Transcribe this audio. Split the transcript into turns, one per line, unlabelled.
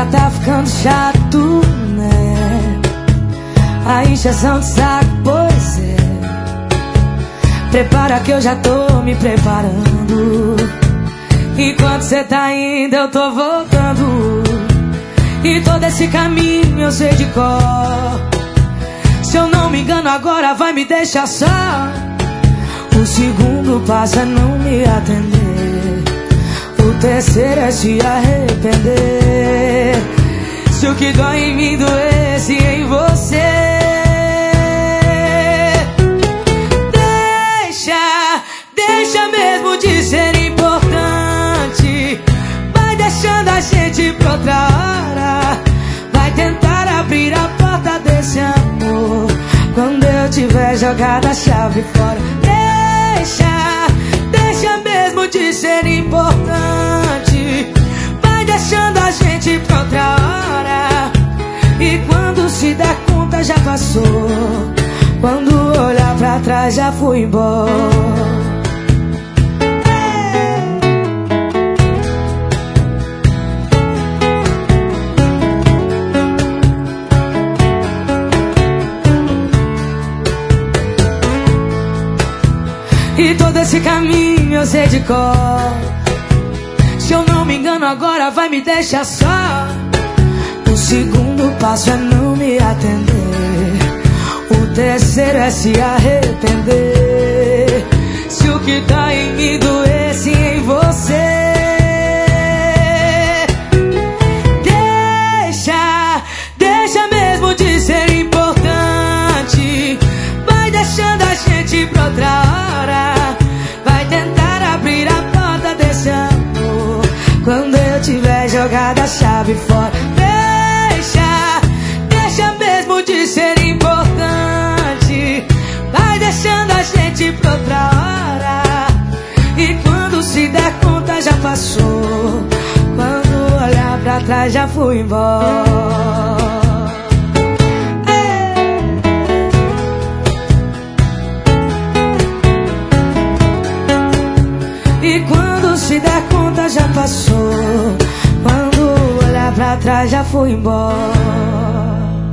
já tá ficando chato, né? A encheção de saco, pois é. Prepara que eu já tô me preparando. Enquanto cê tá indo eu tô voltando. E todo esse caminho eu sei de cor. Se eu não me engano agora vai me deixar só. O segundo passo é não me atender. O terceiro é se arrepender. Se o que dói em mim doesse em você. Deixa mesmo de ser importante. Vai deixando a gente pra outra hora. Vai tentar abrir a porta desse amor quando eu tiver jogado a chave fora. Deixa mesmo de ser importante. Vai deixando a gente pra outra hora. E quando se der conta já passou. Quando olhar pra trás já fui embora. E todo esse caminho eu sei de cor. Se eu não me engano agora vai me deixar só. O segundo passo é não me atender. O terceiro é se arrepender. Se o que tá em mim doesse em você. Deixa mesmo de ser importante. Vai deixando a gente pra outra hora. Vai tentar abrir a porta desse amor quando eu tiver jogado a chave fora. Deixa mesmo de ser importante. Vai deixando a gente pra outra hora. E quando se der conta já passou. Quando olhar pra trás já fui embora. E quando se der conta já passou. Quando olhar pra trás já fui embora.